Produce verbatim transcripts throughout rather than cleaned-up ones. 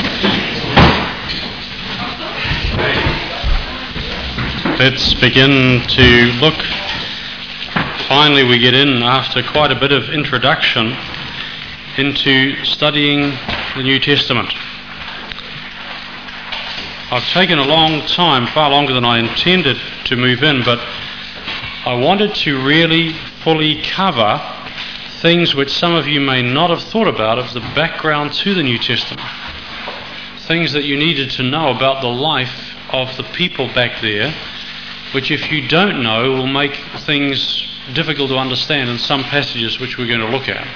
Let's begin to look. Finally we get in, after quite a bit of introduction, into studying the New Testament. I've taken a long time, far longer than I intended, to move in, but I wanted to really fully cover things which some of you may not have thought about of the background to the New Testament. Things that you needed to know about the life of the people back there, which if you don't know will make things difficult to understand in some passages which we're going to look at.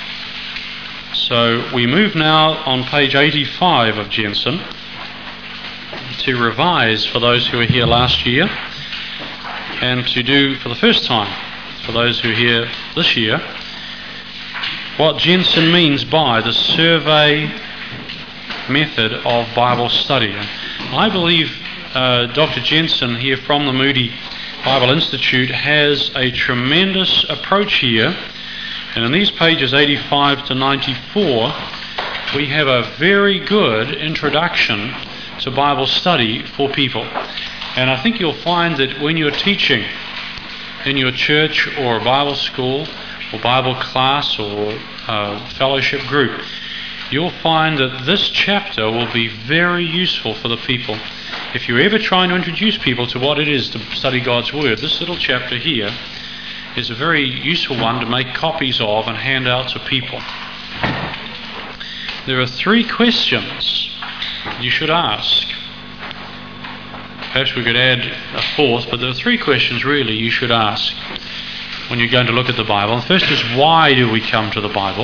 So we move now on page eighty-five of Jensen to revise for those who were here last year, and to do for the first time for those who are here this year what Jensen means by the survey method of Bible study. And I believe uh, Doctor Jensen here from the Moody Bible Institute has a tremendous approach here, and in these pages eighty-five to ninety-four we have a very good introduction to Bible study for people. And I think you'll find that when you're teaching in your church or Bible school or Bible class or uh, fellowship group, you'll find that this chapter will be very useful for the people. If you're ever trying to introduce people to what it is to study God's Word, this little chapter here is a very useful one to make copies of and hand out to people. There are three questions you should ask. Perhaps we could add a fourth, but there are three questions really you should ask when you're going to look at the Bible. The first is, why do we come to the Bible?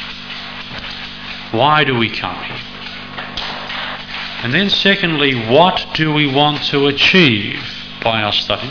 Why do we come here? And then secondly, what do we want to achieve by our study?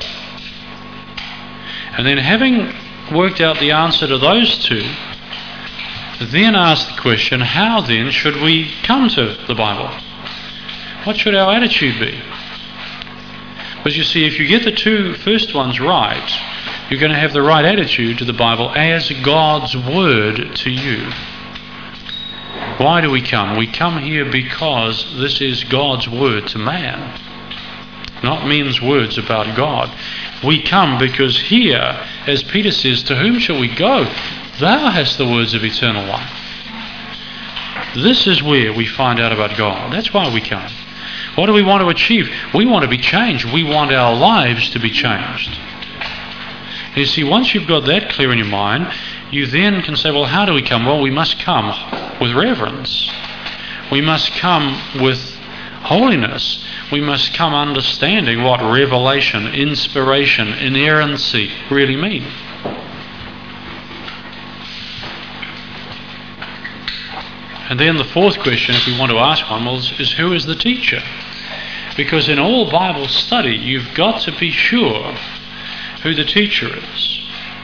And then, having worked out the answer to those two, then ask the question, how then should we come to the Bible? What should our attitude be? Because you see, if you get the two first ones right, you're going to have the right attitude to the Bible as God's Word to you. Why do we come? We come here because this is God's Word to man, not men's words about God. We come because here, as Peter says, to whom shall we go? Thou hast the words of eternal life. This is where we find out about God. That's why we come. What do we want to achieve? We want to be changed. We want our lives to be changed. You see, once you've got that clear in your mind, you then can say, well, how do we come? Well, we must come with reverence. We must come with holiness. We must come understanding what revelation, inspiration, inerrancy really mean. And then the fourth question, if we want to ask one, is who is the teacher? Because in all Bible study, you've got to be sure who the teacher is.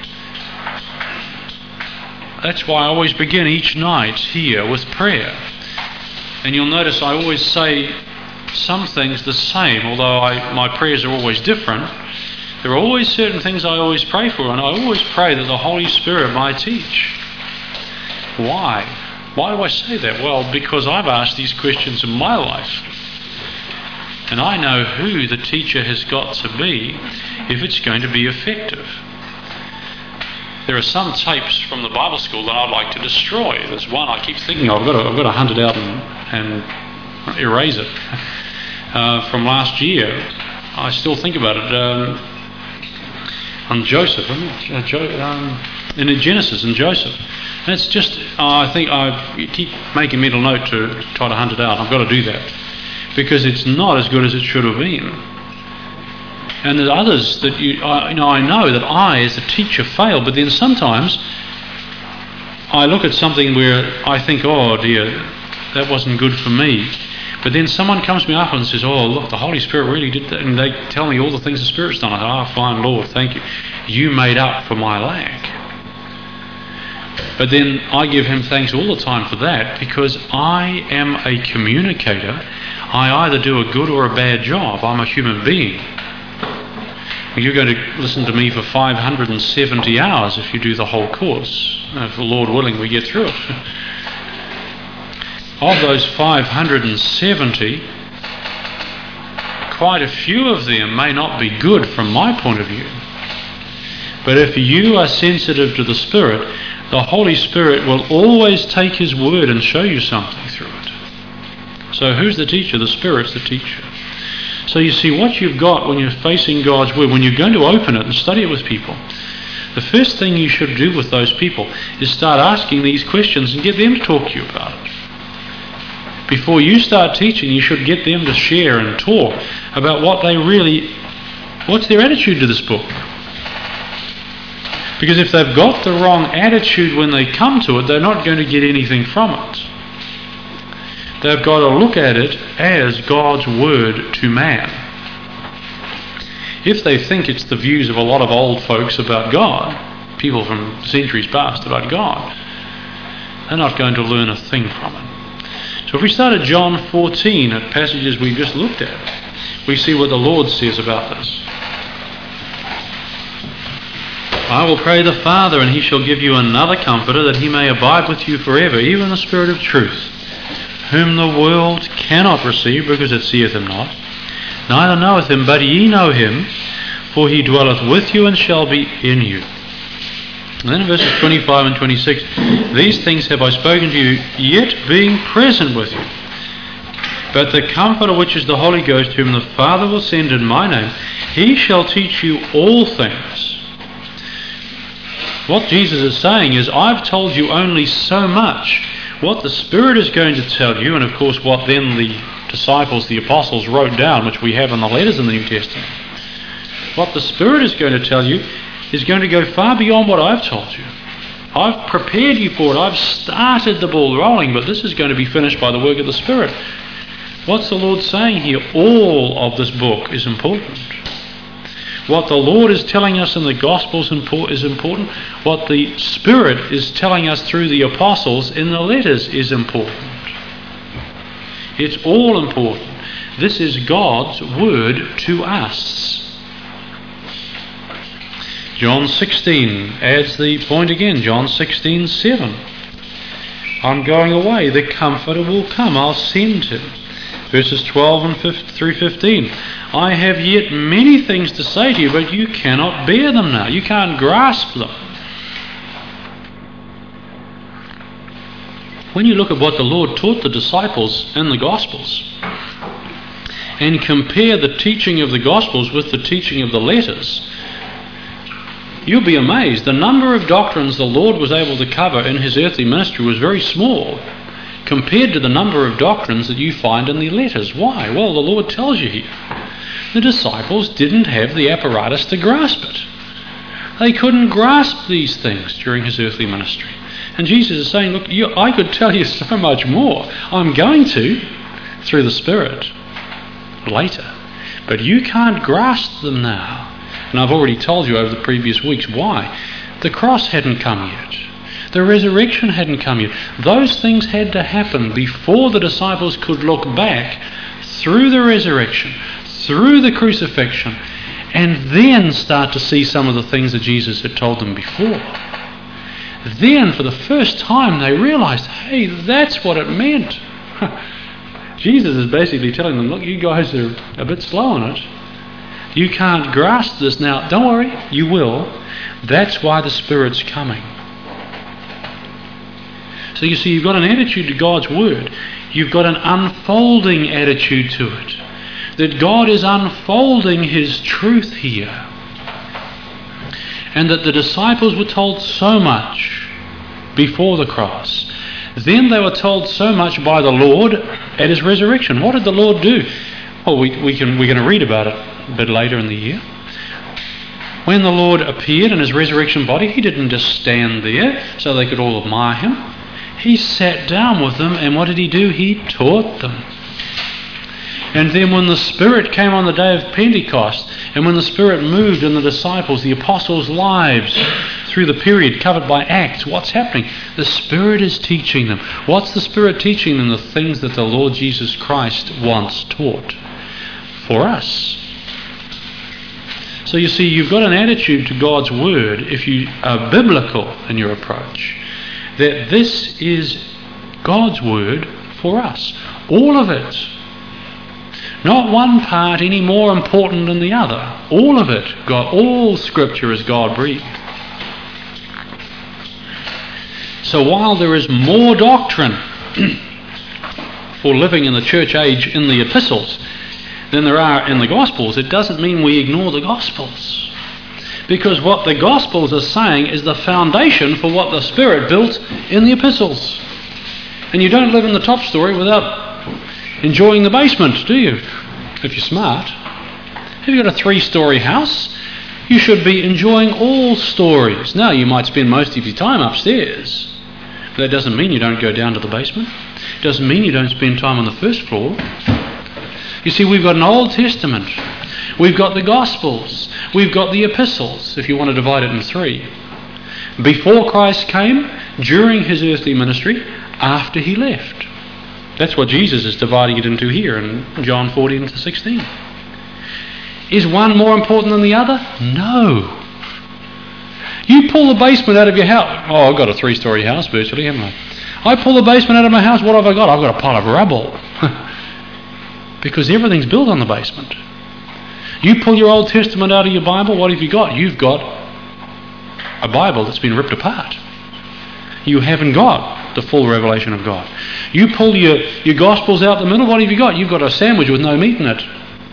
That's why I always begin each night here with prayer. And you'll notice I always say some things the same, although I, my prayers are always different. There are always certain things I always pray for, and I always pray that the Holy Spirit might teach. Why? Why do I say that? Well, because I've asked these questions in my life. And I know who the teacher has got to be if it's going to be effective. There are some tapes from the Bible school that I'd like to destroy. There's one I keep thinking of. I've got to, I've got to hunt it out and, and erase it. Uh, from last year, I still think about it. Um, on Joseph, isn't it? Uh, jo- um, in Genesis, in Joseph. And it's just, uh, I think I keep making mental note to try to hunt it out. I've got to do that. Because it's not as good as it should have been. And there's others that you, I, you know, I know that I, as a teacher, fail. But then sometimes I look at something where I think, oh dear, that wasn't good for me. But then someone comes to me up and says, oh look, the Holy Spirit really did that. And they tell me all the things the Spirit's done. I say, ah, fine, Lord, thank you. You made up for my lack. But then I give him thanks all the time for that, because I am a communicator. I either do a good or a bad job. I'm a human being. You're going to listen to me for five hundred seventy hours if you do the whole course. If the Lord willing we get through it. of those five hundred seventy, quite a few of them may not be good from my point of view. But if you are sensitive to the Spirit, the Holy Spirit will always take His word and show you something through it. So who's the teacher? The Spirit's the teacher. So you see, what you've got when you're facing God's word, when you're going to open it and study it with people, the first thing you should do with those people is start asking these questions and get them to talk to you about it. Before you start teaching, you should get them to share and talk about what they really, what's their attitude to this book. Because if they've got the wrong attitude when they come to it, they're not going to get anything from it. They've got to look at it as God's word to man. If they think it's the views of a lot of old folks about God, people from centuries past about God, they're not going to learn a thing from it. So if we start at John fourteen, at passages we just looked at, we see what the Lord says about this. I will pray the Father, and He shall give you another Comforter, that He may abide with you forever, even the Spirit of truth, whom the world cannot receive, because it seeth Him not, neither knoweth Him, but ye know Him, for He dwelleth with you and shall be in you. And then in verses twenty-five and twenty-six, these things have I spoken to you, yet being present with you. But the Comforter, which is the Holy Ghost, whom the Father will send in my name, He shall teach you all things. What Jesus is saying is, I've told you only so much. What the Spirit is going to tell you, and of course what then the disciples, the apostles, wrote down, which we have in the letters in the New Testament, what the Spirit is going to tell you is going to go far beyond what I've told you. I've prepared you for it. I've started the ball rolling, but this is going to be finished by the work of the Spirit. What's the Lord saying here? All of this book is important. What the Lord is telling us in the Gospels is important. What the Spirit is telling us through the apostles in the letters is important. It's all important. This is God's word to us. John sixteen adds the point again. John sixteen seven. I'm going away. The Comforter will come. I'll send Him. Verses twelve and through fifteen. I have yet many things to say to you, but you cannot bear them now. You can't grasp them. When you look at what the Lord taught the disciples in the Gospels and compare the teaching of the Gospels with the teaching of the letters, you'll be amazed. The number of doctrines the Lord was able to cover in His earthly ministry was very small compared to the number of doctrines that you find in the letters. Why? Well, the Lord tells you here. The disciples didn't have the apparatus to grasp it. They couldn't grasp these things during His earthly ministry. And Jesus is saying, look, you, I could tell you so much more. I'm going to, through the Spirit, later. But you can't grasp them now. And I've already told you over the previous weeks why. The cross hadn't come yet. The resurrection hadn't come yet. Those things had to happen before the disciples could look back through the resurrection, through the crucifixion, and then start to see some of the things that Jesus had told them before. Then, for the first time, they realized, hey, that's what it meant. Jesus is basically telling them, look, you guys are a bit slow on it. You can't grasp this now. Don't worry, you will. That's why the Spirit's coming. So you see, you've got an attitude to God's Word. You've got an unfolding attitude to it. That God is unfolding His truth here. And that the disciples were told so much before the cross. Then they were told so much by the Lord at His resurrection. What did the Lord do? Well, we, we can, we're going to read about it a bit later in the year. When the Lord appeared in His resurrection body, He didn't just stand there so they could all admire Him. He sat down with them, and what did He do? He taught them. And then when the Spirit came on the day of Pentecost, and when the Spirit moved in the disciples, the apostles' lives through the period covered by Acts, what's happening? The Spirit is teaching them. What's the Spirit teaching them? The things that the Lord Jesus Christ once taught for us. So you see, you've got an attitude to God's Word, if you are biblical in your approach, that this is God's Word for us. All of it. Not one part any more important than the other. All of it. God, all Scripture is God-breathed. So while there is more doctrine for living in the church age in the epistles than there are in the Gospels, it doesn't mean we ignore the Gospels. Because what the Gospels are saying is the foundation for what the Spirit built in the epistles. And you don't live in the top story without enjoying the basement, do you? If you're smart. If you've got a three-story house, you should be enjoying all stories. Now, you might spend most of your time upstairs. But that doesn't mean you don't go down to the basement. It doesn't mean you don't spend time on the first floor. You see, we've got an Old Testament. We've got the Gospels. We've got the epistles, if you want to divide it into three. Before Christ came, during his earthly ministry, after he left. That's what Jesus is dividing it into here in John fourteen to sixteen. Is one more important than the other? No. You pull the basement out of your house. Oh, I've got a three-story house virtually, haven't I? I pull the basement out of my house, what have I got? I've got a pile of rubble. Because everything's built on the basement. You pull your Old Testament out of your Bible, what have you got? You've got a Bible that's been ripped apart. You haven't got the full revelation of God. You pull your, your Gospels out the middle, what have you got? You've got a sandwich with no meat in it.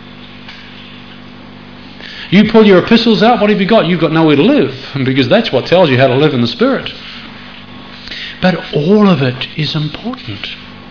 You pull your epistles out, what have you got? You've got nowhere to live, because that's what tells you how to live in the Spirit. But all of it is important.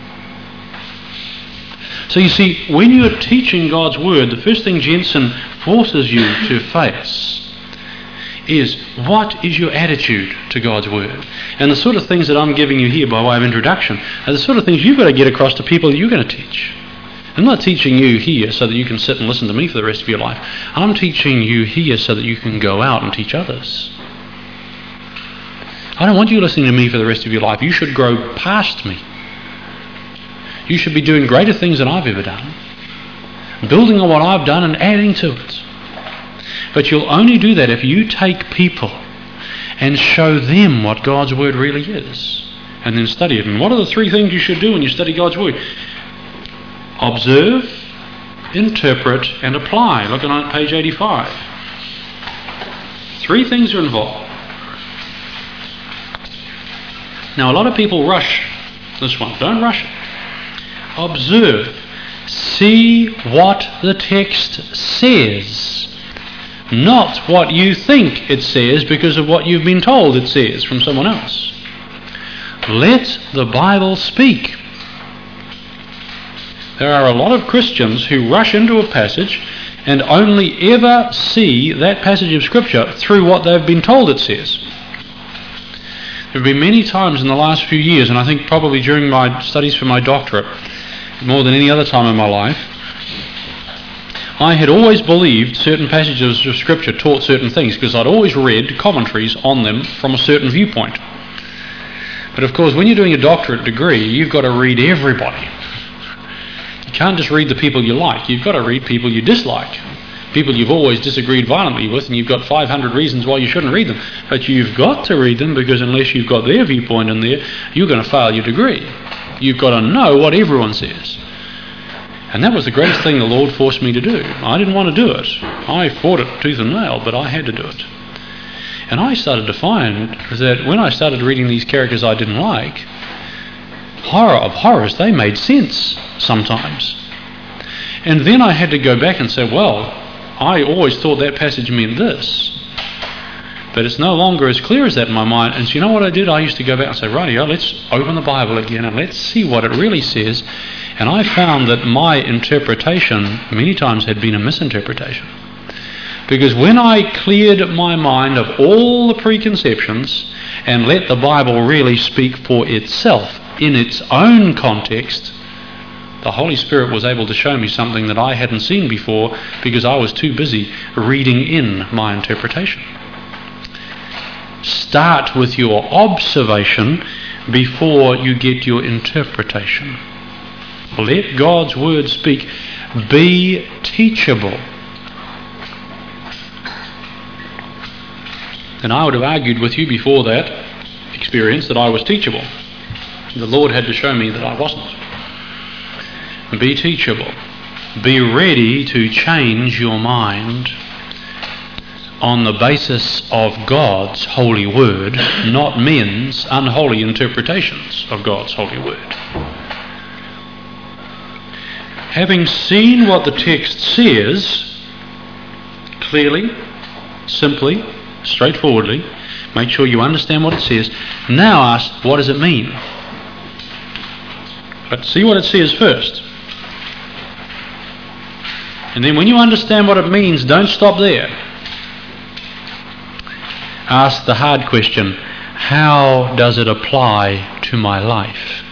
So you see, when you're teaching God's Word, the first thing Jensen forces you to face is, what is your attitude to God's Word? And the sort of things that I'm giving you here by way of introduction are the sort of things you've got to get across to people that you're going to teach. I'm not teaching you here so that you can sit and listen to me for the rest of your life. I'm teaching you here so that you can go out and teach others. I don't want you listening to me for the rest of your life. You should grow past me. You should be doing greater things than I've ever done, building on what I've done and adding to it. But you'll only do that if you take people and show them what God's Word really is, and then study it. And what are the three things you should do when you study God's Word? Observe, interpret, and apply. Look at page eighty-five. Three things are involved. Now, a lot of people rush this one. Don't rush it. Observe. See what the text says. Not what you think it says because of what you've been told it says from someone else. Let the Bible speak. There are a lot of Christians who rush into a passage and only ever see that passage of Scripture through what they've been told it says. There have been many times in the last few years, and I think probably during my studies for my doctorate, more than any other time in my life, I had always believed certain passages of Scripture taught certain things because I'd always read commentaries on them from a certain viewpoint. But of course, when you're doing a doctorate degree, you've got to read everybody. You can't just read the people you like. You've got to read people you dislike. People you've always disagreed violently with, and you've got five hundred reasons why you shouldn't read them. But you've got to read them because unless you've got their viewpoint in there, you're going to fail your degree. You've got to know what everyone says. And that was the greatest thing the Lord forced me to do. I didn't want to do it. I fought it tooth and nail, but I had to do it. And I started to find that when I started reading these characters I didn't like, horror of horrors, they made sense sometimes. And then I had to go back and say, well, I always thought that passage meant this. But it's no longer as clear as that in my mind. And so you know what I did? I used to go back and say, rightio, let's open the Bible again and let's see what it really says. And I found that my interpretation many times had been a misinterpretation. Because when I cleared my mind of all the preconceptions and let the Bible really speak for itself in its own context, the Holy Spirit was able to show me something that I hadn't seen before because I was too busy reading in my interpretation. Start with your observation before you get your interpretation. Let God's Word speak. Be teachable. And I would have argued with you before that experience that I was teachable. The Lord had to show me that I wasn't. Be teachable. Be ready to change your mind on the basis of God's holy word, not men's unholy interpretations of God's holy word. Having seen what the text says, clearly, simply, straightforwardly, make sure you understand what it says. Now ask, what does it mean? Let's see what it says first. And then when you understand what it means, don't stop there. Ask the hard question, how does it apply to my life?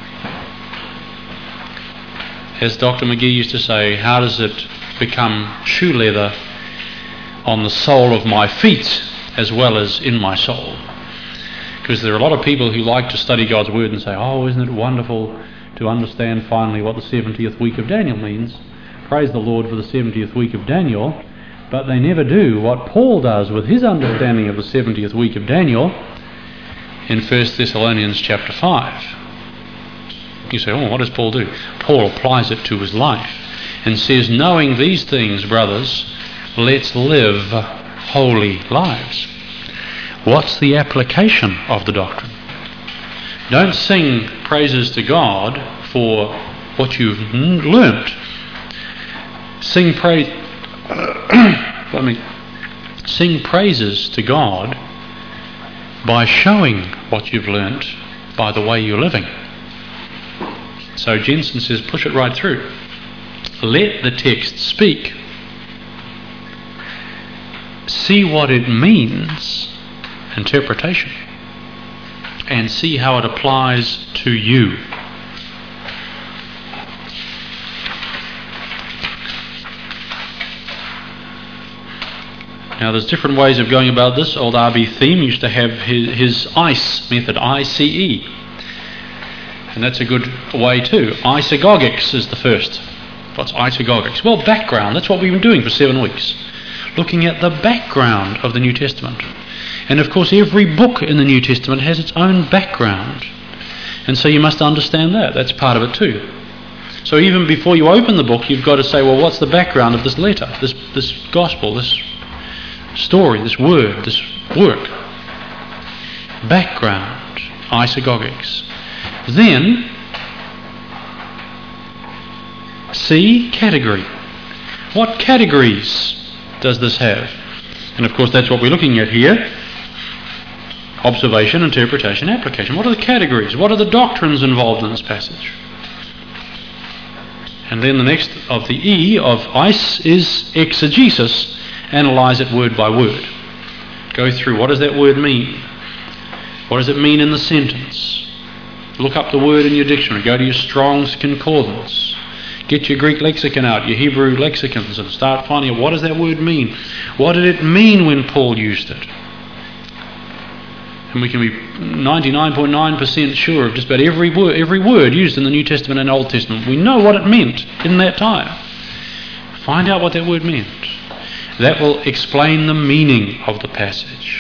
As Doctor McGee used to say, how does it become shoe leather on the sole of my feet as well as in my soul? Because there are a lot of people who like to study God's word and say, oh, isn't it wonderful to understand finally what the seventieth week of Daniel means? Praise the Lord for the seventieth week of Daniel. But they never do what Paul does with his understanding of the seventieth week of Daniel in First Thessalonians chapter five. You say, oh, what does Paul do? Paul applies it to his life and says, knowing these things, brothers, let's live holy lives. What's the application of the doctrine? Don't sing praises to God for what you've learnt. Sing praise. Let me sing praises to God by showing what you've learnt by the way you're living. So Jensen says, push it right through. Let the text speak. See what it means, interpretation, and see how it applies to you. Now there's different ways of going about this. Old R B Thiem used to have his, his I C E method, I C E. And that's a good way too. Isagogics is the first. What's isagogics? Well, background. That's what we've been doing for seven weeks. Looking at the background of the New Testament. And of course every book in the New Testament has its own background. And so you must understand that. That's part of it too. So even before you open the book, you've got to say, well, what's the background of this letter, this this gospel, this story, this word, this work? Background, isagogics. Then, C, category. What categories does this have? And of course that's what we're looking at here. Observation, interpretation, application. What are the categories? What are the doctrines involved in this passage? And then the next of the E of I C E is exegesis. Analyze it word by word. Go through, what does that word mean? What does it mean in the sentence? Look up the word in your dictionary. Go to your Strong's Concordance. Get your Greek lexicon out, your Hebrew lexicons, and start finding out, what does that word mean? What did it mean when Paul used it? And we can be ninety-nine point nine percent sure of just about every word, every word used in the New Testament and Old Testament. We know what it meant in that time. Find out what that word meant. That will explain the meaning of the passage.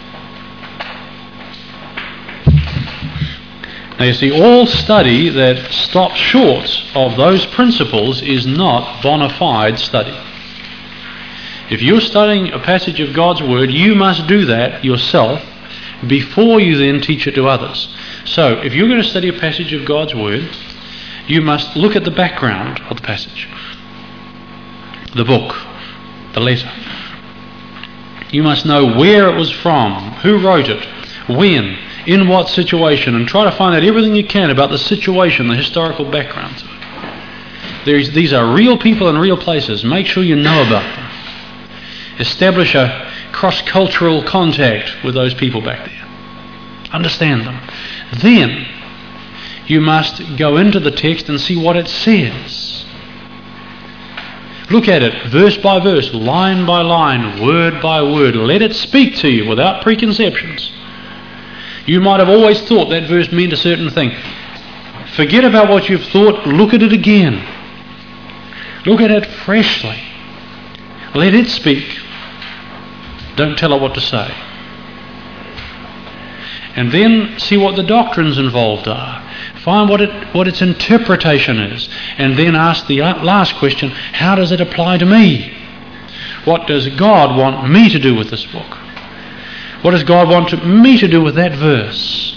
Now you see, all study that stops short of those principles is not bona fide study. If you're studying a passage of God's Word, you must do that yourself before you then teach it to others. So, if you're going to study a passage of God's Word, you must look at the background of the passage, the book, the letter. You must know where it was from, who wrote it, when, in what situation, and try to find out everything you can about the situation, the historical background to it. There's, these are real people in real places. Make sure you know about them. Establish a cross-cultural contact with those people back there. Understand them. Then you must go into the text and see what it says. Look at it verse by verse, line by line, word by word. Let it speak to you without preconceptions. You might have always thought that verse meant a certain thing. Forget about what you've thought. Look at it again. Look at it freshly. Let it speak. Don't tell it what to say. And then see what the doctrines involved are. Find what it what its interpretation is, and then ask the last question, how does it apply to me? What does God want me to do with this book? What does God want to, me to do with that verse?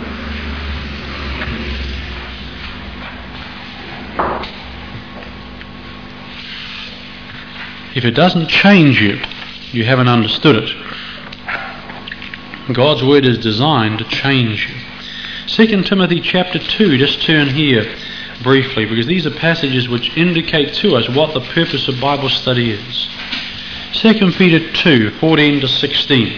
If it doesn't change you, you haven't understood it. God's word is designed to change you. Second Timothy chapter two, just turn here briefly, because these are passages which indicate to us what the purpose of Bible study is. Second Peter two, fourteen to sixteen.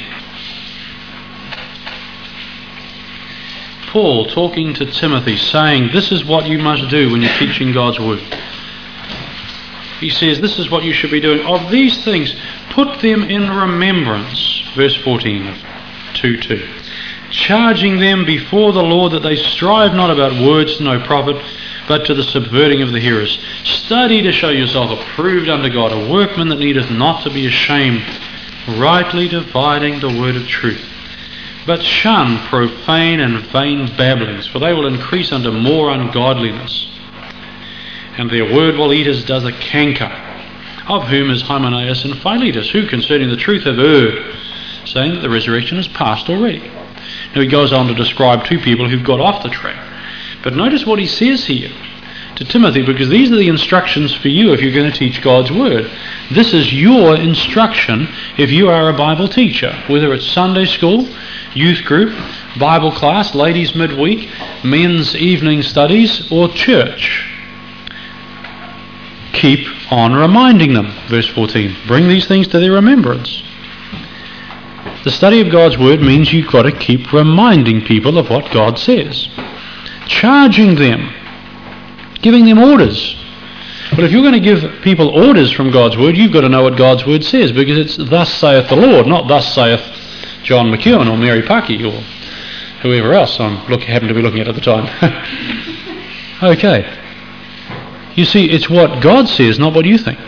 Paul talking to Timothy, saying, this is what you must do when you're teaching God's word. He says, this is what you should be doing. Of these things, put them in remembrance. Verse fourteen of two two. Charging them before the Lord that they strive not about words to no profit, but to the subverting of the hearers. Study to show yourself approved unto God, a workman that needeth not to be ashamed, rightly dividing the word of truth. But shun profane and vain babblings, for they will increase unto more ungodliness. And their word will eat as does a canker, of whom is Hymenaeus and Philetus, who concerning the truth have erred, saying that the resurrection is past already. Now he goes on to describe two people who've got off the track. But notice what he says here to Timothy, because these are the instructions for you if you're going to teach God's word. This is your instruction if you are a Bible teacher, whether it's Sunday school, youth group, Bible class, ladies midweek, men's evening studies, or church. Keep on reminding them. Verse fourteen. Bring these things to their remembrance. The study of God's word means you've got to keep reminding people of what God says. Charging them. Giving them orders. But if you're going to give people orders from God's word, you've got to know what God's word says, because it's thus saith the Lord, not thus saith John McEwen or Mary Puckey or whoever else I look, happen to be looking at at the time. Okay. You see, it's what God says, not what you think.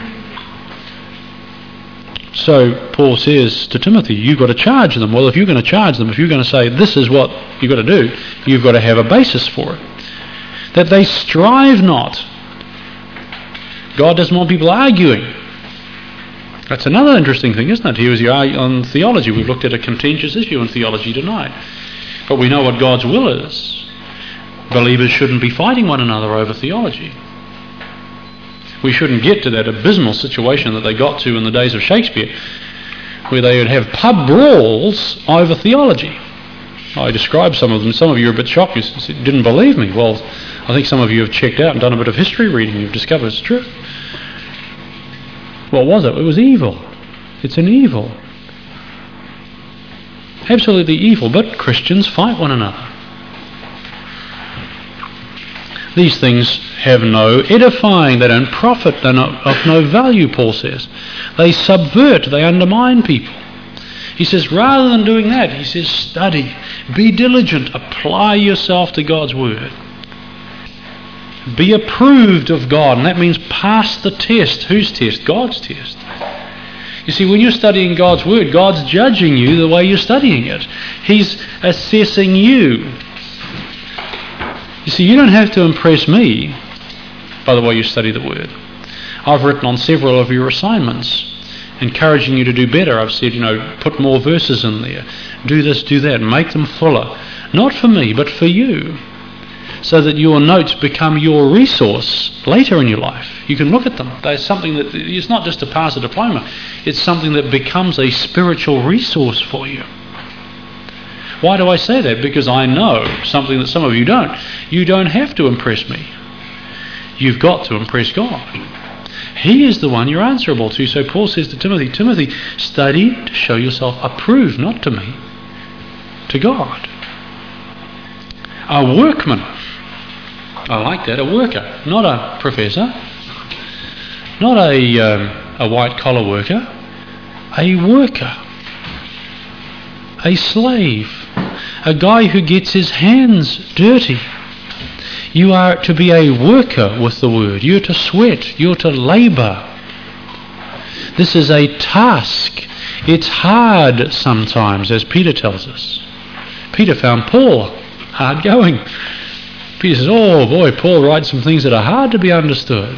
So Paul says to Timothy, you've got to charge them. Well, if you're going to charge them, if you're going to say this is what you've got to do, you've got to have a basis for it. That they strive not. God doesn't want people arguing. That's another interesting thing, isn't it? Here is your on theology. We've looked at a contentious issue in theology tonight. But we know what God's will is. Believers shouldn't be fighting one another over theology. We shouldn't get to that abysmal situation that they got to in the days of Shakespeare, where they would have pub brawls over theology. I described some of them. Some of you are a bit shocked. You didn't believe me. Well, I think some of you have checked out and done a bit of history reading. You've discovered it's true. What was it? It was evil. It's an evil. Absolutely evil. But Christians fight one another. These things have no edifying, they don't profit, they're not of no value, Paul says. They subvert, they undermine people. He says, rather than doing that, he says, study, be diligent, apply yourself to God's word. Be approved of God, and that means pass the test. Whose test? God's test. You see, when you're studying God's word, God's judging you the way you're studying it. He's assessing you. You see, you don't have to impress me by the way you study the word. I've written on several of your assignments, encouraging you to do better. I've said, you know, put more verses in there. Do this, do that, make them fuller. Not for me, but for you. So that your notes become your resource later in your life. You can look at them. They're something that, it's not just to pass a diploma. It's something that becomes a spiritual resource for you. Why do I say that? Because I know something that some of you don't. You don't have to impress me. You've got to impress God. He is the one you're answerable to. So Paul says to Timothy, Timothy, study to show yourself approved, not to me, to God. A workman. I like that, a worker, not a professor, not a, um, a white-collar worker, a worker, a slave, a guy who gets his hands dirty. You are to be a worker with the word. You're to sweat. You're to labour. This is a task. It's hard sometimes, as Peter tells us. Peter found Paul hard going. Peter says, oh boy, Paul writes some things that are hard to be understood.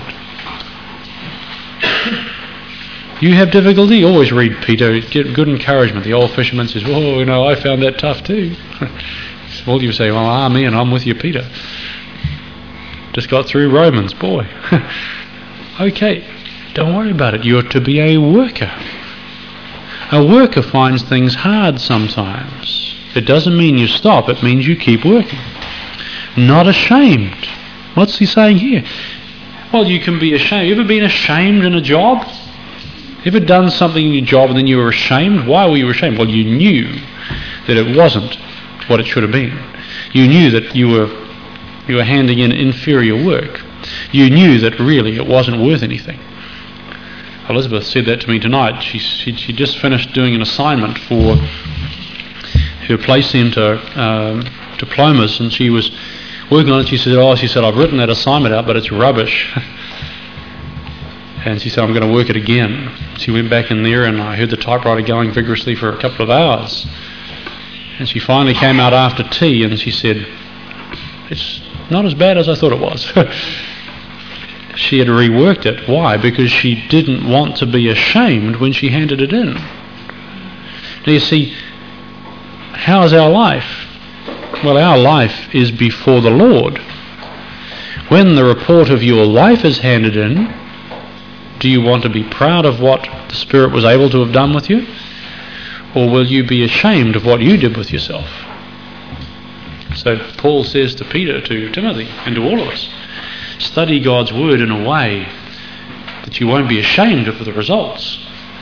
You have difficulty? Always read Peter. Get good encouragement. The old fisherman says, oh, you know, I found that tough too. Well, you say, well, ah, me and I'm with you, Peter. Just got through Romans, boy. Okay, don't worry about it. You're to be a worker. A worker finds things hard sometimes. It doesn't mean you stop. It means you keep working. Not ashamed. What's he saying here? Well, you can be ashamed. You ever been ashamed in a job? Ever done something in your job and then you were ashamed? Why were you ashamed? Well, you knew that it wasn't what it should have been. You knew that you were you were handing in inferior work. You knew that really it wasn't worth anything. Elizabeth said that to me tonight. She she, she just finished doing an assignment for her place centre um, diplomas, and she was working on it. She said, "Oh, she said I've written that assignment out, but it's rubbish." And she said, "I'm going to work it again." She went back in there, and I heard the typewriter going vigorously for a couple of hours. And she finally came out after tea, and she said, "It's not as bad as I thought it was." She had reworked it. Why? Because she didn't want to be ashamed when she handed it in. Now you see, how is our life? Well, our life is before the Lord. When the report of your life is handed in, do you want to be proud of what the Spirit was able to have done with you? Or will you be ashamed of what you did with yourself? So Paul says to Peter, to Timothy, and to all of us, study God's Word in a way that you won't be ashamed of the results.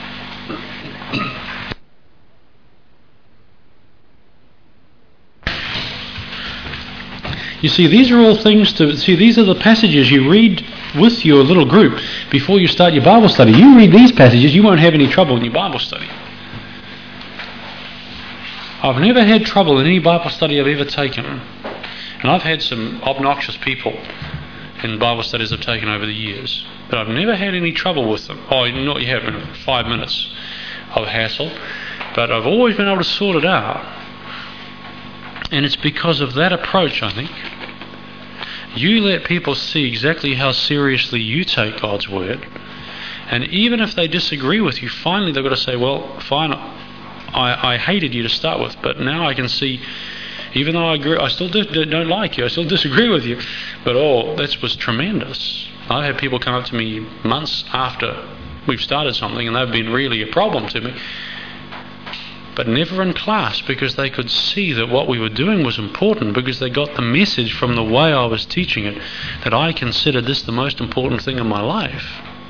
You see, these are all things to see. These are the passages you read with your little group before you start your Bible study. You read these passages, you won't have any trouble in your Bible study. I've never had trouble in any Bible study I've ever taken, and I've had some obnoxious people in Bible studies I've taken over the years, but I've never had any trouble with them. Oh, you know what, you have in five minutes of hassle, but I've always been able to sort it out. And it's because of that approach, I think. You let people see exactly how seriously you take God's Word, and even if they disagree with you, finally they've got to say, well, fine, I, I hated you to start with, but now I can see, even though I agree, I still do, don't like you, I still disagree with you, but oh, that was tremendous. I've had people come up to me months after we've started something, and they've been really a problem to me, but never in class, because they could see that what we were doing was important, because they got the message from the way I was teaching it, that I considered this the most important thing in my life.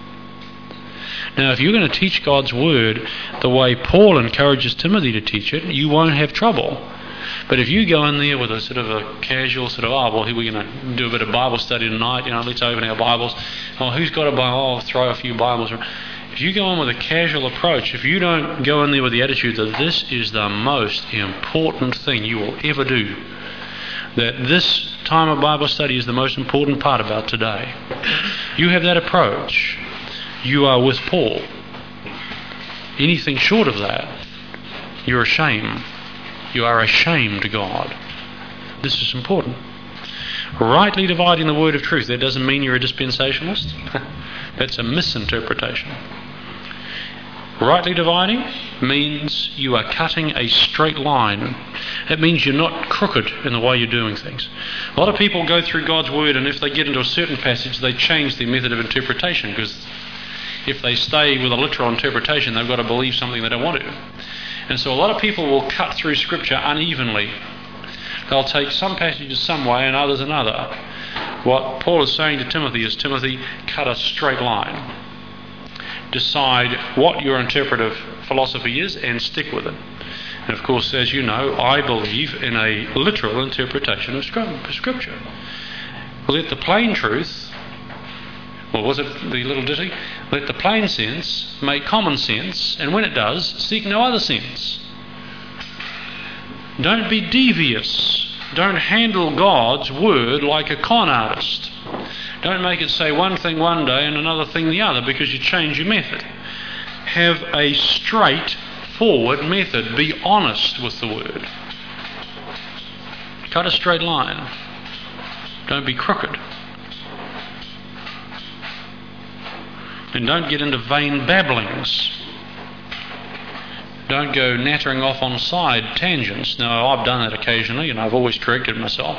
Now, if you're going to teach God's Word the way Paul encourages Timothy to teach it, you won't have trouble. But if you go in there with a sort of a casual sort of, oh, well, here we're going to do a bit of Bible study tonight, you know, let's open our Bibles. Oh, who's got a Bible? Oh, I'll throw a few Bibles around. If you go in with a casual approach, if you don't go in there with the attitude that this is the most important thing you will ever do, that this time of Bible study is the most important part about today, you have that approach, you are with Paul. Anything short of that, you're ashamed. You are a shame to God. This is important. Rightly dividing the word of truth. That doesn't mean you're a dispensationalist. That's a misinterpretation. Rightly dividing means you are cutting a straight line. It means you're not crooked in the way you're doing things. A lot of people go through God's Word, and if they get into a certain passage, they change their method of interpretation, because if they stay with a literal interpretation, they've got to believe something they don't want to. And so a lot of people will cut through Scripture unevenly. They'll take some passages some way and others another. What Paul is saying to Timothy is, Timothy, cut a straight line. Decide what your interpretive philosophy is and stick with it. And of course, as you know, I believe in a literal interpretation of Scripture. Let the plain truth, or was it the little ditty? Let the plain sense make common sense, and when it does, seek no other sense. Don't be devious. Don't handle God's Word like a con artist. Don't make it say one thing one day and another thing the other, because you change your method. Have a straightforward method. Be honest with the Word. Cut a straight line. Don't be crooked. And don't get into vain babblings. Don't go nattering off on side tangents. Now, I've done that occasionally, and I've always corrected myself.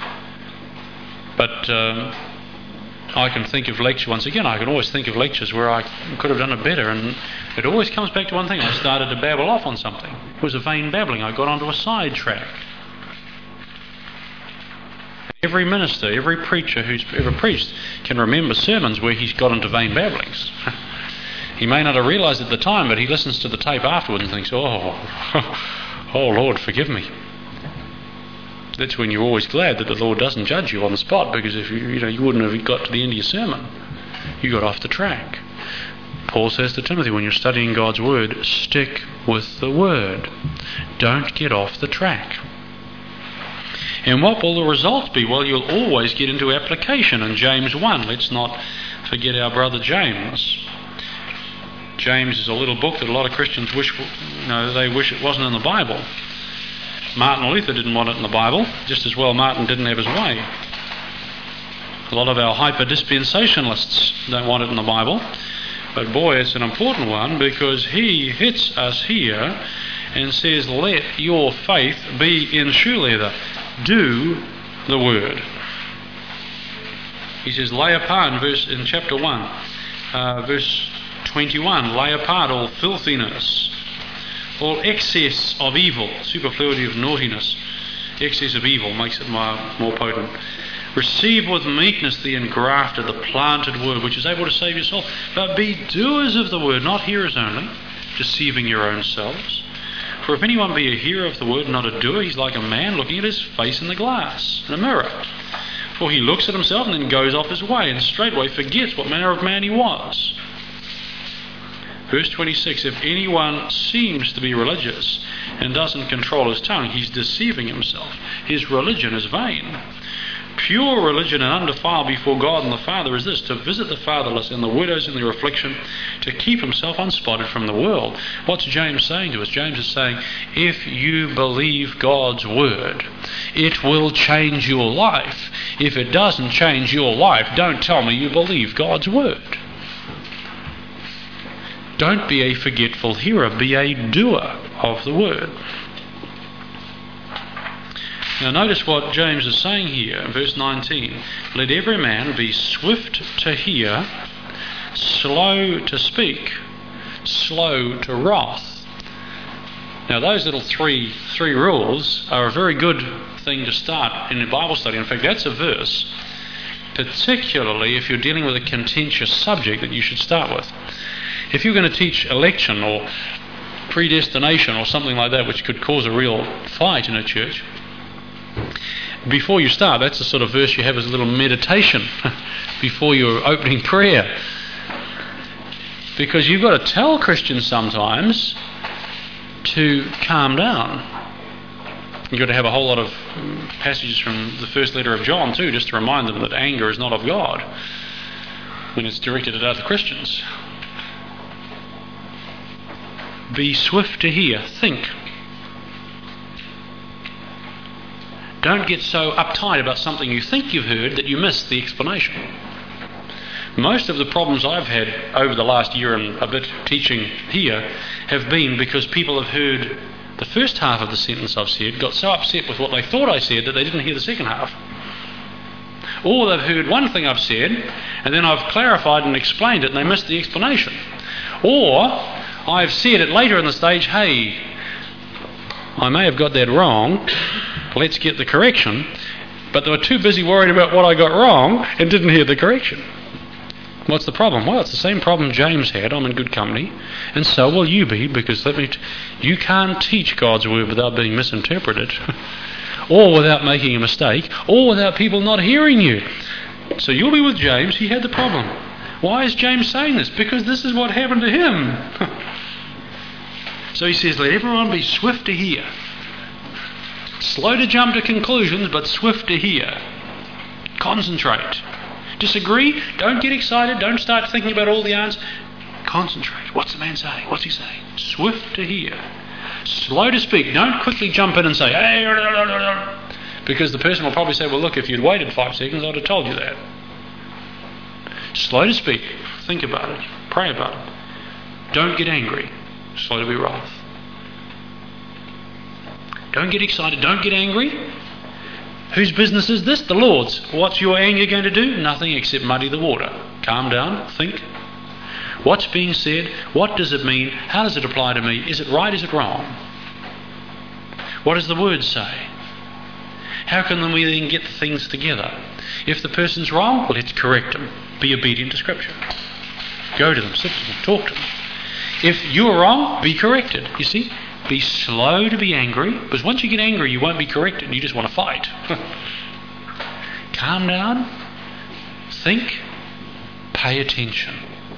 But um, I can think of lectures, once again, I can always think of lectures where I could have done it better, and it always comes back to one thing. I started to babble off on something. It was a vain babbling. I got onto a side track. Every minister, every preacher who's ever preached can remember sermons where he's got into vain babblings. He may not have realised at the time, but he listens to the tape afterwards and thinks, oh, oh Lord, forgive me. That's when you're always glad that the Lord doesn't judge you on the spot, because if you, you know, you wouldn't have got to the end of your sermon. You got off the track. Paul says to Timothy, when you're studying God's Word, stick with the Word. Don't get off the track. And what will the results be? Well, you'll always get into application. In James one, let's not forget our brother James. James is a little book that a lot of Christians wish, you know, they wish it wasn't in the Bible. Martin Luther didn't want it in the Bible, just as well Martin didn't have his way. A lot of our hyper-dispensationalists don't want it in the Bible, but boy, it's an important one, because he hits us here and says, let your faith be in shoe leather. Do the Word. He says, lay apart in, verse, in chapter one, uh, verse twenty-one, lay apart all filthiness, all excess of evil, superfluity of naughtiness. Excess of evil makes it more, more potent. Receive with meekness the engrafted, the planted word, which is able to save your soul. But be doers of the word, not hearers only, deceiving your own selves. For if anyone be a hearer of the word and not a doer, he's like a man looking at his face in the glass, in a mirror. For he looks at himself and then goes off his way, and straightway forgets what manner of man he was. Verse twenty-six, if anyone seems to be religious and doesn't control his tongue, he's deceiving himself. His religion is vain. Pure religion and undefiled before God and the Father is this, to visit the fatherless and the widows in their affliction, to keep himself unspotted from the world. What's James saying to us? James is saying, if you believe God's word, it will change your life. If it doesn't change your life, don't tell me you believe God's word. Don't be a forgetful hearer, be a doer of the word. Now notice what James is saying here in verse nineteen. Let every man be swift to hear, slow to speak, slow to wrath. Now those little three three rules are a very good thing to start in a Bible study. In fact, that's a verse, particularly if you're dealing with a contentious subject, that you should start with. If you're going to teach election or predestination or something like that, which could cause a real fight in a church, before you start, that's the sort of verse you have as a little meditation before your opening prayer. Because you've got to tell Christians sometimes to calm down. You've got to have a whole lot of passages from the first letter of John too, just to remind them that anger is not of God when it's directed at other Christians. Be swift to hear, think. Don't get so uptight about something you think you've heard that you miss the explanation. Most of the problems I've had over the last year and a bit teaching here have been because people have heard the first half of the sentence I've said, got so upset with what they thought I said that they didn't hear the second half. Or they've heard one thing I've said and then I've clarified and explained it and they missed the explanation. Or I've said it later in the stage, hey, I may have got that wrong, let's get the correction, but they were too busy worried about what I got wrong and didn't hear the correction. What's the problem? Well, it's the same problem James had. I'm in good company, and so will you be, because let me t- you can't teach God's word without being misinterpreted, or without making a mistake, or without people not hearing you. So you'll be with James. He had the problem. Why is James saying this? Because this is what happened to him. So he says, let everyone be swift to hear, slow to jump to conclusions, but swift to hear. Concentrate. Disagree? Don't get excited. Don't start thinking about all the answers. Concentrate. What's the man saying? What's he saying? Swift to hear. Slow to speak. Don't quickly jump in and say, hey, Because the person will probably say, well, look, if you'd waited five seconds, I'd have told you that. Slow to speak. Think about it. Pray about it. Don't get angry. Slow to be wrath. Don't get excited. Don't get angry. Whose business is this? The Lord's. What's your anger going to do? Nothing except muddy the water. Calm down. Think. What's being said? What does it mean? How does it apply to me? Is it right? Is it wrong? What does the Word say? How can we then get the things together? If the person's wrong, well, let's correct them. Be obedient to Scripture. Go to them, sit to them, talk to them. If you're wrong, be corrected. You see? Be slow to be angry, because once you get angry, you won't be corrected. You just want to fight. Calm down. Think. Pay attention.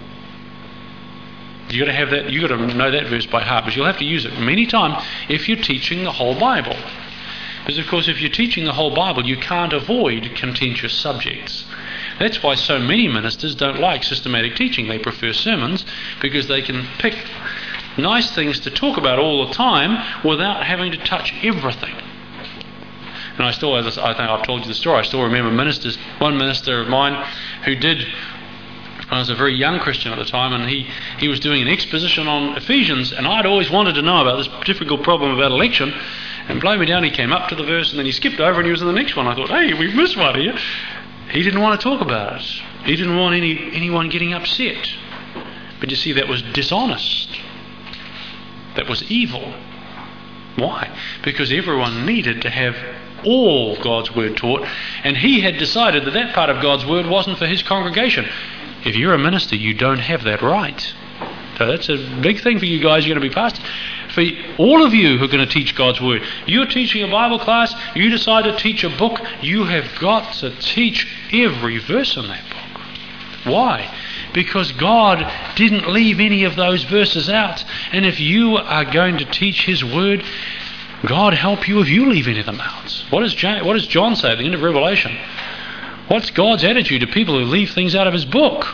You've got to have that. You've got to know that verse by heart, because you'll have to use it many times if you're teaching the whole Bible. Because, of course, if you're teaching the whole Bible, you can't avoid contentious subjects. That's why so many ministers don't like systematic teaching. They prefer sermons, because they can pick nice things to talk about all the time without having to touch everything. And I still have this, I think I've told you the story. I still remember ministers, one minister of mine who did, I was a very young Christian at the time, and he, he was doing an exposition on Ephesians, and I'd always wanted to know about this difficult problem about election. And blow me down, he came up to the verse and then he skipped over and he was in the next one. I thought, hey, we've missed one here. He didn't want to talk about it. He didn't want any anyone getting upset. But you see, that was dishonest. That was evil. Why? Because everyone needed to have all God's Word taught, and he had decided that that part of God's Word wasn't for his congregation. If you're a minister, you don't have that right. So that's a big thing for you guys. You're going to be pastors. For all of you who are going to teach God's Word, you're teaching a Bible class, you decide to teach a book, you have got to teach every verse in that book. Why? Because God didn't leave any of those verses out. And if you are going to teach His Word, God help you if you leave any of them out. What does John, what does John say at the end of Revelation? What's God's attitude to people who leave things out of His book?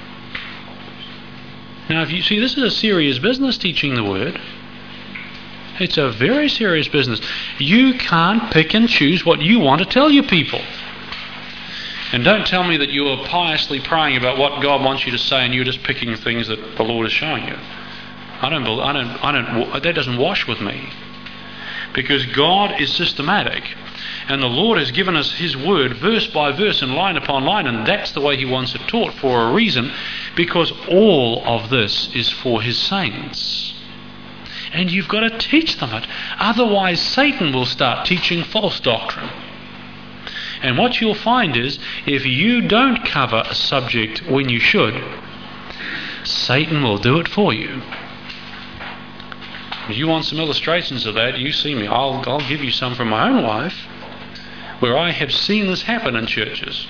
Now, if you see, this is a serious business, teaching the Word. It's a very serious business. You can't pick and choose what you want to tell your people. And don't tell me that you're piously praying about what God wants you to say and you're just picking things that the Lord is showing you. I don't, I don't, I don't, that doesn't wash with me. Because God is systematic. And the Lord has given us His Word verse by verse and line upon line, and that's the way He wants it taught for a reason, because all of this is for His saints. And you've got to teach them it. Otherwise, Satan will start teaching false doctrine. And what you'll find is, if you don't cover a subject when you should, Satan will do it for you. If you want some illustrations of that, you see me. I'll, I'll give you some from my own life, where I have seen this happen in churches,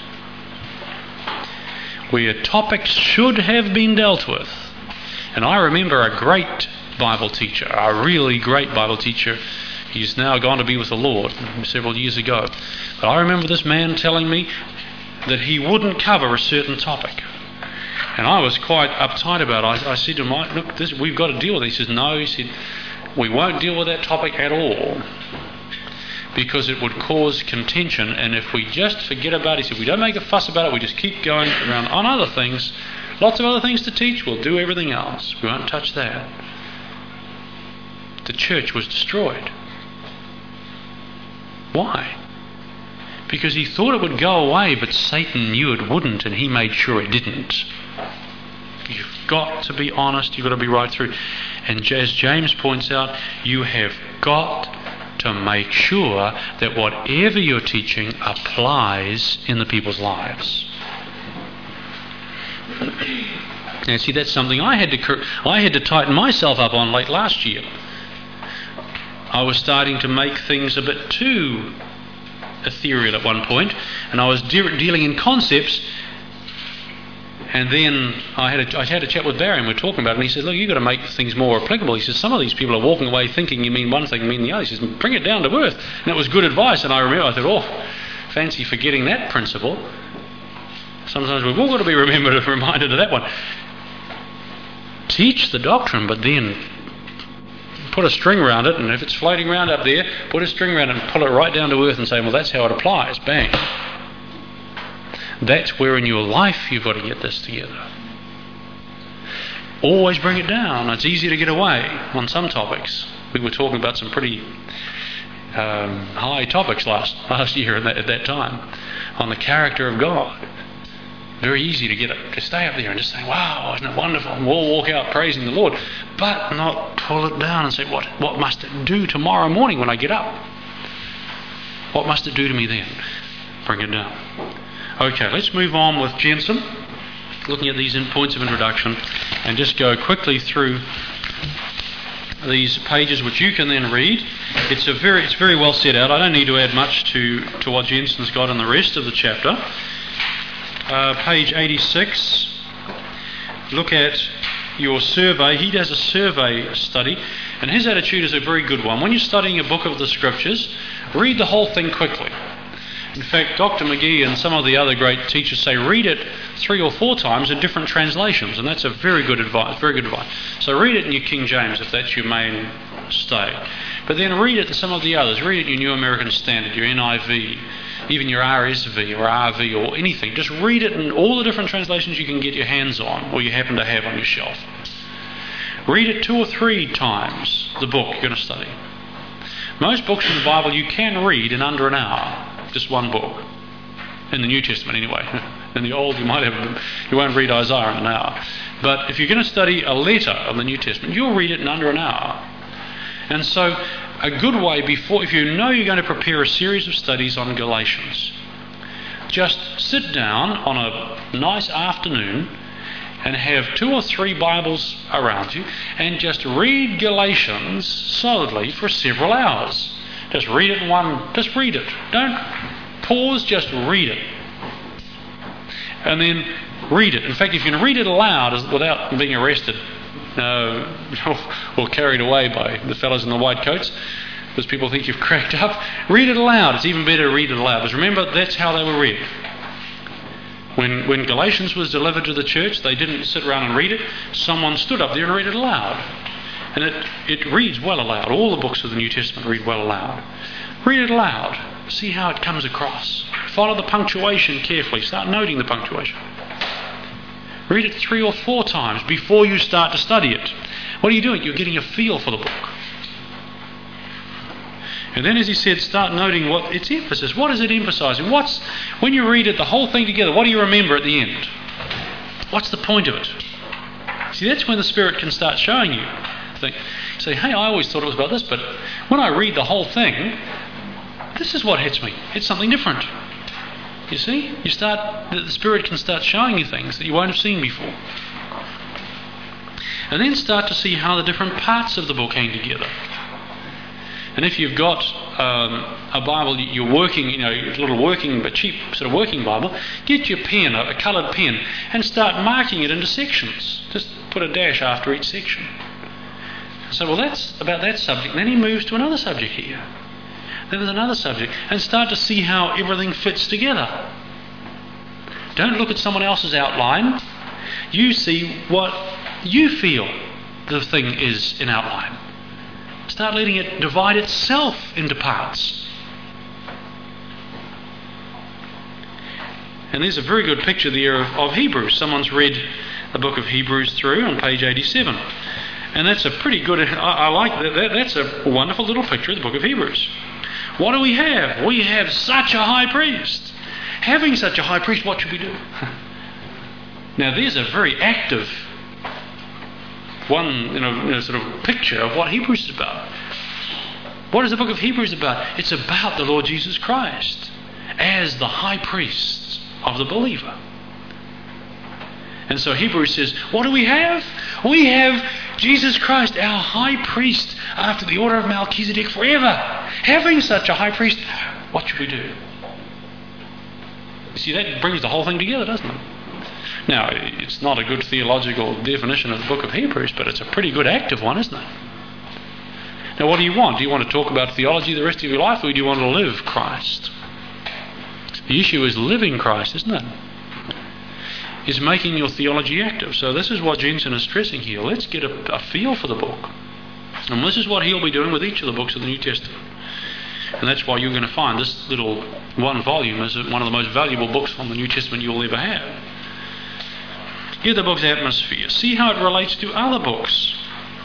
where topics should have been dealt with. And I remember a great Bible teacher, a really great Bible teacher. He's now gone to be with the Lord several years ago. But I remember this man telling me that he wouldn't cover a certain topic. And I was quite uptight about it. I, I said to him, look, this, we've got to deal with it. He says, no, he said, we won't deal with that topic at all, because it would cause contention. And if we just forget about it, he said, we don't make a fuss about it, we just keep going around on other things, lots of other things to teach, we'll do everything else. We won't touch that. The church was destroyed. Why? Because he thought it would go away, but Satan knew it wouldn't, and he made sure it didn't. You've got to be honest, you've got to be right through. And as James points out, you have got to make sure that whatever you're teaching applies in the people's lives. Now, see, that's something I had to I had to tighten myself up on late last year. I was starting to make things a bit too ethereal at one point, and I was de- dealing in concepts. And then I had a, I had a chat with Barry, and we were talking about it, and he said, look, you've got to make things more applicable. He says, some of these people are walking away thinking you mean one thing, mean the other. He says, bring it down to earth. And that was good advice, and I remember, I thought, oh, fancy forgetting that principle. Sometimes we've all got to be remembered, reminded of that one. Teach the doctrine, but then put a string around it, and if it's floating around up there, put a string around it and pull it right down to earth and say, well, that's how it applies. Bang. That's where in your life you've got to get this together. Always bring it down. It's easy to get away on some topics. We were talking about some pretty um, high topics last last year at that, at that time on the character of God. Very easy to get it, to stay up there and just say, wow, isn't it wonderful? And we'll walk out praising the Lord, but not pull it down and say, what, what must it do tomorrow morning when I get up? What must it do to me then? Bring it down. Okay, let's move on with Jensen, looking at these in points of introduction, and just go quickly through these pages which you can then read. It's a very it's very well set out. I don't need to add much to, to what Jensen's got in the rest of the chapter. Uh, page eighty-six, look at your survey. He does a survey study, and his attitude is a very good one. When you're studying a book of the Scriptures, read the whole thing quickly. In fact, Doctor McGee and some of the other great teachers say read it three or four times in different translations, and that's a very good advice. Very good advice. So read it in your King James if that's your main stay, but then read it in some of the others. Read it in your New American Standard, your N I V, even your R S V or R V or anything. Just read it in all the different translations you can get your hands on or you happen to have on your shelf. Read it two or three times, the book you're going to study. Most books in the Bible you can read in under an hour. Just one book. In the New Testament anyway. In the Old you might have, you won't read Isaiah in an hour. But if you're going to study a letter of the New Testament, you'll read it in under an hour. And so a good way before, if you know you're going to prepare a series of studies on Galatians, just sit down on a nice afternoon and have two or three Bibles around you and just read Galatians solidly for several hours. Just read it in one, just read it. Don't pause, just read it. And then read it. In fact, if you can read it aloud without being arrested uh, or carried away by the fellows in the white coats, because people think you've cracked up, read it aloud. It's even better to read it aloud. Because remember, that's how they were read. When, when Galatians was delivered to the church, they didn't sit around and read it. Someone stood up there and read it aloud. And it, it reads well aloud. All the books of the New Testament read well aloud. Read it aloud. See how it comes across. Follow the punctuation carefully. Start noting the punctuation. Read it three or four times before you start to study it. What are you doing? You're getting a feel for the book. And then, as he said, start noting what its emphasis. What is it emphasizing? What's, when you read it, the whole thing together, what do you remember at the end? What's the point of it? See, that's when the Spirit can start showing you. Think, say, hey, I always thought it was about this, but when I read the whole thing, this is what hits me. It's something different. You see? You start, the Spirit can start showing you things that you won't have seen before. And then start to see how the different parts of the book hang together. And if you've got um, a Bible, you're working, you know, a little working but cheap sort of working Bible, get your pen, a, a coloured pen, and start marking it into sections. Just put a dash after each section. So, well, that's about that subject. And then he moves to another subject here. Then there's another subject. And start to see how everything fits together. Don't look at someone else's outline. You see what you feel the thing is in outline. Start letting it divide itself into parts. And there's a very good picture there of, of Hebrews. Someone's read the book of Hebrews through on page eighty-seven. And that's a pretty good, I, I like that, that. That's a wonderful little picture of the book of Hebrews. What do we have? We have such a high priest. Having such a high priest, what should we do? Now there's a very active one, you know, you know, sort of picture of what Hebrews is about. What is the book of Hebrews about? It's about the Lord Jesus Christ as the high priest of the believer. And so Hebrews says, what do we have? We have Jesus Christ, our high priest, after the order of Melchizedek forever. Having such a high priest, what should we do? You see, that brings the whole thing together, doesn't it? Now, it's not a good theological definition of the book of Hebrews, but it's a pretty good active one, isn't it? Now, what do you want? Do you want to talk about theology the rest of your life, or do you want to live Christ? The issue is living Christ, isn't it? Is making your theology active. So this is what Jensen is stressing here. Let's get a, a feel for the book. And this is what he'll be doing with each of the books of the New Testament. And that's why you're going to find this little one volume is one of the most valuable books from the New Testament you'll ever have. Get the book's atmosphere. See how it relates to other books.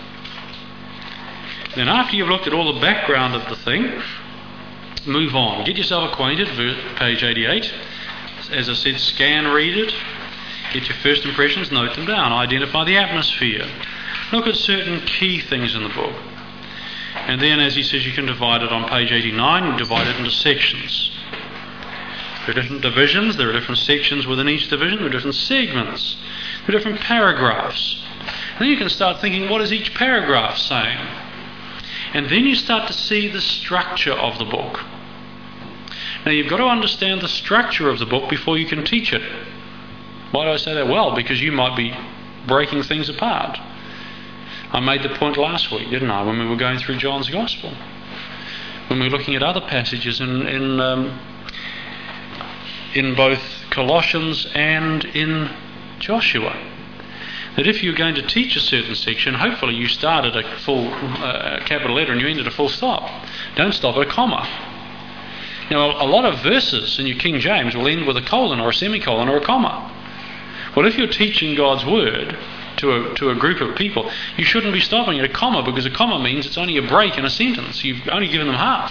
Then after you've looked at all the background of the thing, move on. Get yourself acquainted, page eighty-eight. As I said, scan, read it. Get your first impressions, note them down. Identify the atmosphere. Look at certain key things in the book. And then, as he says, you can divide it on page eighty-nine, you divide it into sections. There are different divisions, there are different sections within each division, there are different segments, there are different paragraphs. And then you can start thinking, what is each paragraph saying? And then you start to see the structure of the book. Now you've got to understand the structure of the book before you can teach it. Why do I say that? Well, because you might be breaking things apart. I made the point last week, didn't I, when we were going through John's Gospel, when we were looking at other passages in in, um, in both Colossians and in Joshua, that if you're going to teach a certain section, hopefully you start at a full uh, capital letter and you end at a full stop. Don't stop at a comma. Now, a lot of verses in your King James will end with a colon or a semicolon or a comma. Well, if you're teaching God's Word to a, to a group of people, you shouldn't be stopping at a comma, because a comma means it's only a break in a sentence. You've only given them half.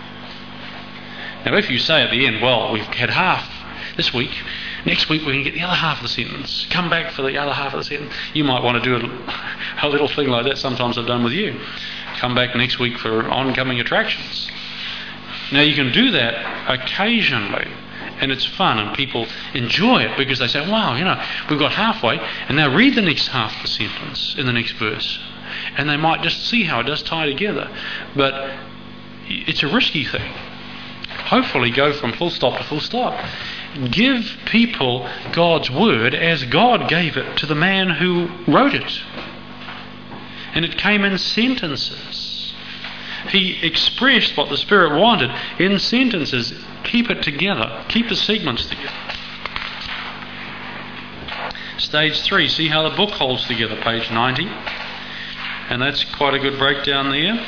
Now, if you say at the end, well, we've had half this week, next week we can get the other half of the sentence, come back for the other half of the sentence, you might want to do a, a little thing like that. Sometimes I've done with you. Come back next week for oncoming attractions. Now, you can do that occasionally, and it's fun, and people enjoy it because they say, wow, you know, we've got halfway, and now read the next half of the sentence in the next verse. And they might just see how it does tie together. But it's a risky thing. Hopefully go from full stop to full stop. Give people God's Word as God gave it to the man who wrote it. And it came in sentences. He expressed what the Spirit wanted in sentences. Keep it together. Keep the segments together. Stage three. See how the book holds together. Page ninety. And that's quite a good breakdown there.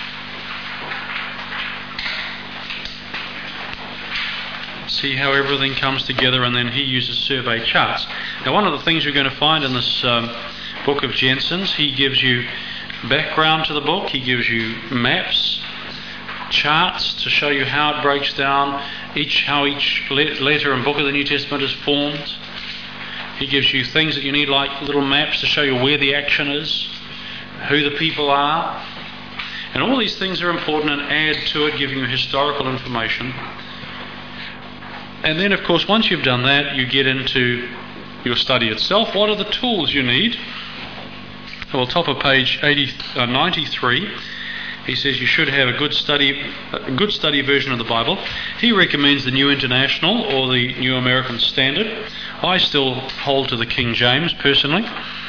See how everything comes together, and then he uses survey charts. Now, one of the things you're going to find in this um, book of Jensen's, he gives you background to the book, he gives you maps, charts to show you how it breaks down, each how each letter and book of the New Testament is formed. He gives you things that you need, like little maps to show you where the action is, who the people are, and all these things are important and add to it, giving you historical information. And then, of course, once you've done that, you get into your study itself. What are the tools you need? Well, top of page eighty, uh, ninety-three, he says you should have a good study, a good study version of the Bible. He recommends the New International or the New American Standard. I still hold to the King James personally.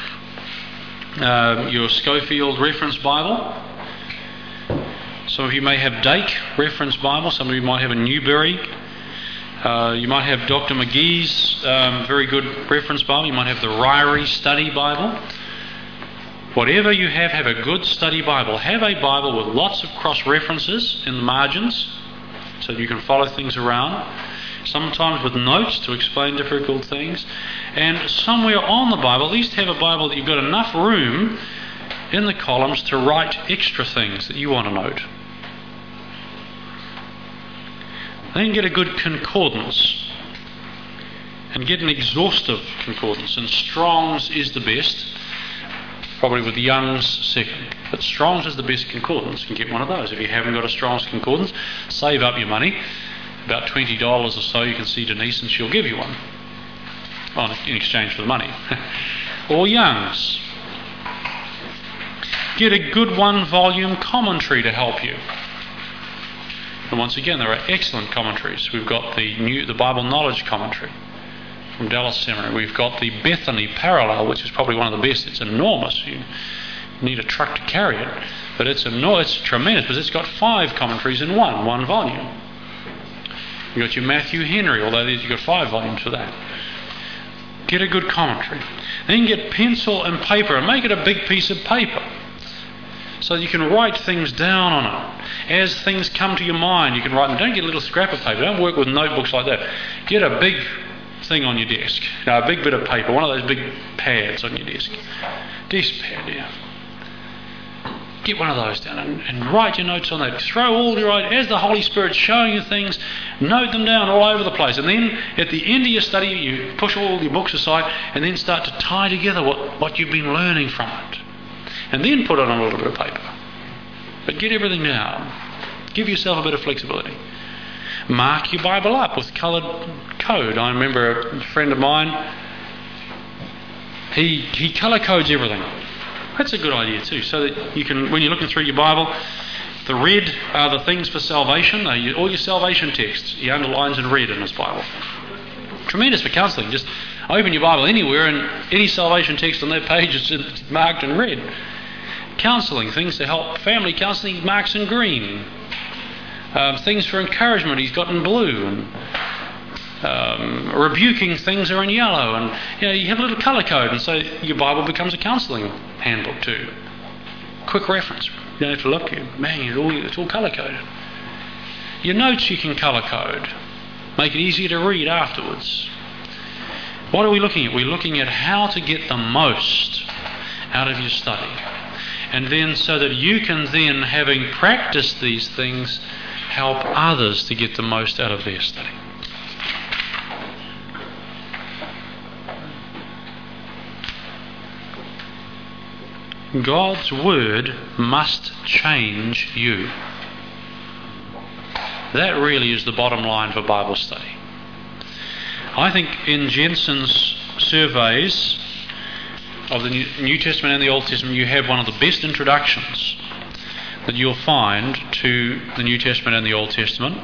Uh, your Schofield Reference Bible. Some of you may have Dake Reference Bible. Some of you might have a Newberry. Uh, you might have Doctor McGee's um, very good reference Bible. You might have the Ryrie Study Bible. Whatever you have, have a good study Bible. Have a Bible with lots of cross-references in the margins so that you can follow things around. Sometimes with notes to explain difficult things. And somewhere on the Bible, at least have a Bible that you've got enough room in the columns to write extra things that you want to note. Then get a good concordance. And get an exhaustive concordance. And Strong's is the best. Probably with Young's second. But Strong's is the best concordance. You can get one of those. If you haven't got a Strong's concordance, save up your money. About twenty dollars or so, you can see Denise and she'll give you one. Well, in exchange for the money. Or Young's. Get a good one-volume commentary to help you. And once again, there are excellent commentaries. We've got the new, the Bible Knowledge Commentary from Dallas Seminary. We've got the Bethany Parallel, which is probably one of the best. It's enormous. You need a truck to carry it. But it's, enor- it's tremendous because it's got five commentaries in one, one volume. You've got your Matthew Henry, although you've got five volumes for that. Get a good commentary. Then get pencil and paper and make it a big piece of paper. so you can write things down on it. As things come to your mind, you can write them. Don't get a little scrap of paper. Don't work with notebooks like that. Get a big thing on your desk, you know, a big bit of paper, one of those big pads on your desk. Desk pad, yeah. Get one of those down and, and write your notes on that. Throw all your ideas, as the Holy Spirit's showing you things, note them down all over the place. And then at the end of your study, you push all your books aside and then start to tie together what, what you've been learning from it. And then put it on a little bit of paper. But get everything down. Give yourself a bit of flexibility. Mark your Bible up with coloured code. I remember a friend of mine, he, he colour codes everything. That's a good idea too, so that you can, when you're looking through your Bible, the red are the things for salvation. All your salvation texts, he underlines in red in his Bible. Tremendous for counselling. Just open your Bible anywhere and any salvation text on that page is marked in red. Counselling, things to help family counselling, marks in green. Um, things for encouragement, he's got in blue. And Um, rebuking things are in yellow, and you know you have a little colour code, and so your Bible becomes a counselling handbook too. Quick reference. You don't have to look. Man, it's all, it's all colour coded. Your notes you can colour code. Make it easier to read afterwards. What are we looking at? We're looking at how to get the most out of your study, and then so that you can then, having practiced these things, help others to get the most out of their study. God's Word must change you. That really is the bottom line for Bible study. I think in Jensen's surveys of the New Testament and the Old Testament, you have one of the best introductions that you'll find to the New Testament and the Old Testament.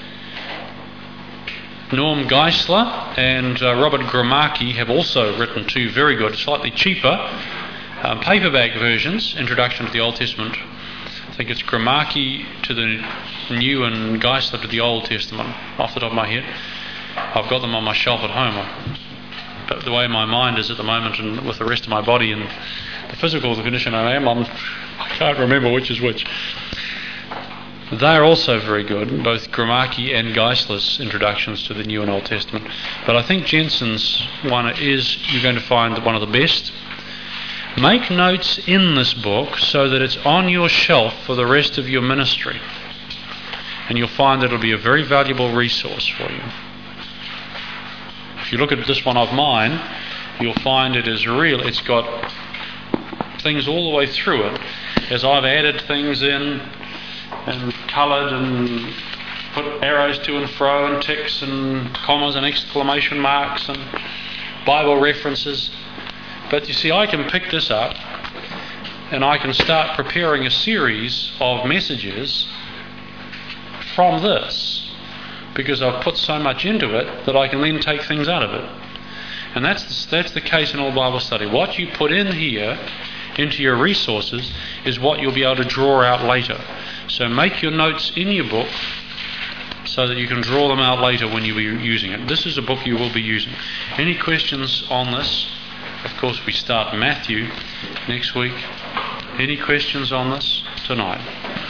Norm Geisler and uh, Robert Gromacki have also written two very good, slightly cheaper Um, paperback versions, Introduction to the Old Testament. I think it's Gromacki to the New and Geisler to the Old Testament, off the top of my head. I've got them on my shelf at home. But the way my mind is at the moment, and with the rest of my body and the physical condition I am, I'm, I can't remember which is which. They're also very good, both Gromacki and Geisler's introductions to the New and Old Testament. But I think Jensen's one is, you're going to find, one of the best. Make notes in this book so that it's on your shelf for the rest of your ministry. And you'll find that it'll be a very valuable resource for you. If you look at this one of mine, you'll find it is real. It's got things all the way through it. As I've added things in and coloured and put arrows to and fro and ticks and commas and exclamation marks and Bible references. But you see, I can pick this up and I can start preparing a series of messages from this, because I've put so much into it that I can then take things out of it. And that's the, that's the case in all Bible study. What you put in here into your resources is what you'll be able to draw out later. So make your notes in your book so that you can draw them out later when you'll be using it. This is a book you will be using. Any questions on this? Of course, we start Matthew next week. Any questions on this tonight?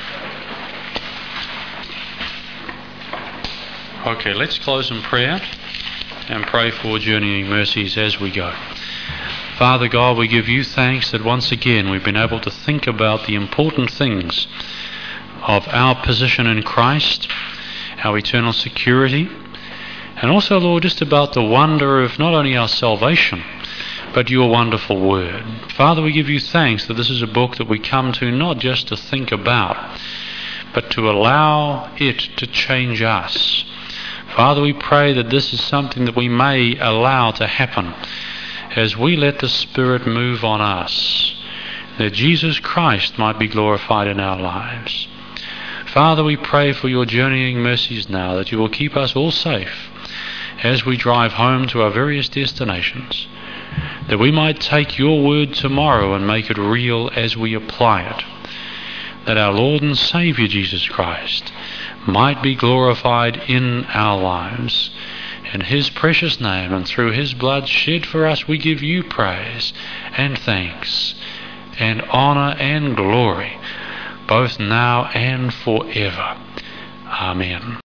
Okay, let's close in prayer and pray for journeying mercies as we go. Father God, we give you thanks that once again we've been able to think about the important things of our position in Christ, our eternal security, and also, Lord, just about the wonder of not only our salvation, but your wonderful word. Father, we give you thanks that this is a book that we come to not just to think about, but to allow it to change us. Father, we pray that this is something that we may allow to happen as we let the Spirit move on us, that Jesus Christ might be glorified in our lives. Father, we pray for your journeying mercies now, that you will keep us all safe as we drive home to our various destinations, that we might take your word tomorrow and make it real as we apply it, that our Lord and Saviour Jesus Christ might be glorified in our lives. In his precious name and through his blood shed for us, we give you praise and thanks and honour and glory both now and forever. Amen.